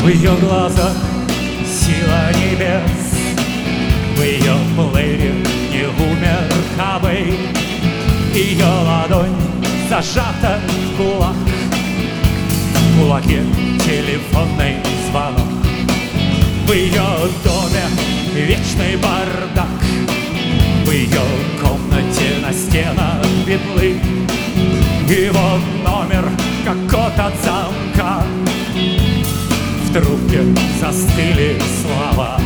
В ее глазах сила небес, в ее плеере не умер Кобейн. Ее ладонь зажата в кулак, в кулаке телефонный звонок. В ее доме вечный бардак, в ее комнате на стенах битлы. Его номер как код от замка, в трубке застыли слова.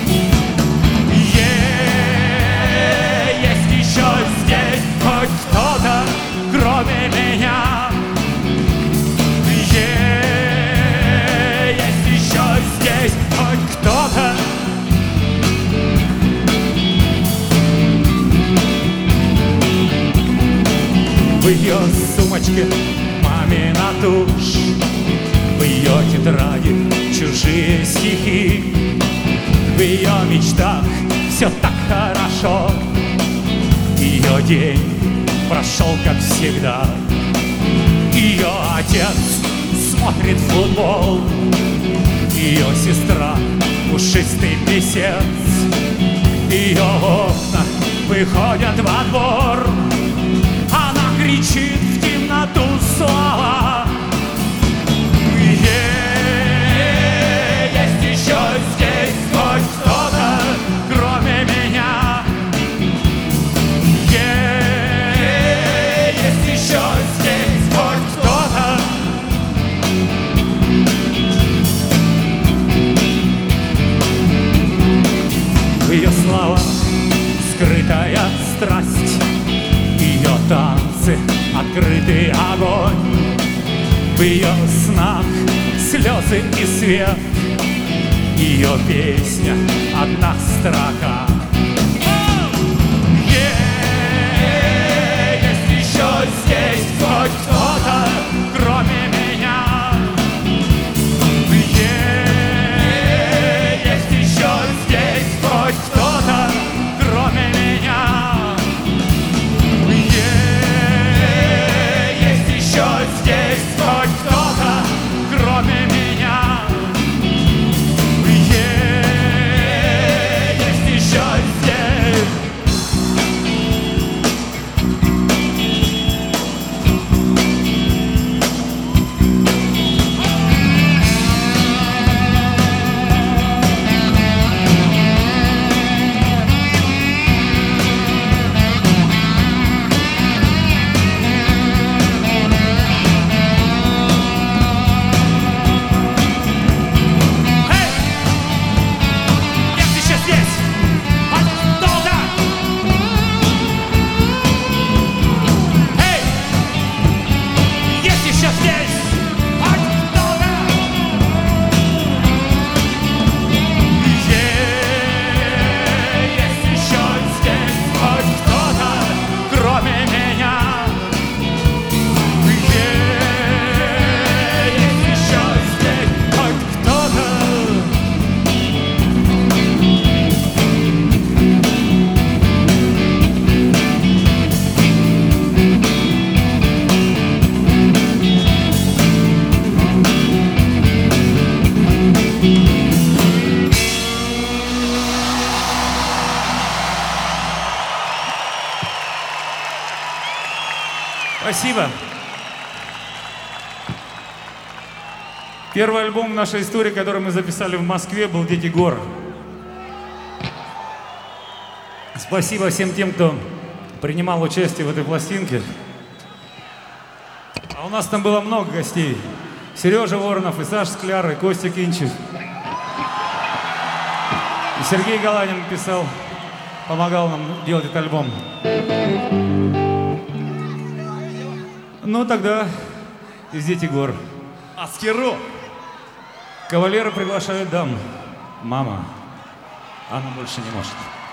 Есть еще здесь хоть кто-то, кроме меня. Есть еще здесь хоть кто-то. В ее сумочке мамина тушь, в ее тетради чужие стихи. В ее мечтах все так хорошо, ее день прошел как всегда. Ее отец смотрит футбол, ее сестра пушистый писец. Ее окна выходят во двор, она кричит в темноту слова. Есть еще здесь хоть кто-то, кроме меня. Есть еще здесь хоть кто-то. В ее словах скрытая страсть, ее танцы открытый огонь. В ее снах слезы и свет, ее песня одна строка. Есть еще здесь хоть кто-то, кроме меня. Есть еще здесь хоть кто-то, кроме меня. Есть еще здесь хоть кто-то, кроме меня. Есть еще здесь. Спасибо. Первый альбом нашей истории, который мы записали в Москве, был «Дети гор». Спасибо всем тем, кто принимал участие в этой пластинке. А у нас там было много гостей. Сережа Воронов, и Саша Скляр, и Костя Кинчев. И Сергей Галанин писал, помогал нам делать этот альбом. Ну тогда из «Дети гор». Аскеру. Кавалеры приглашают дам. Мама, она больше не может.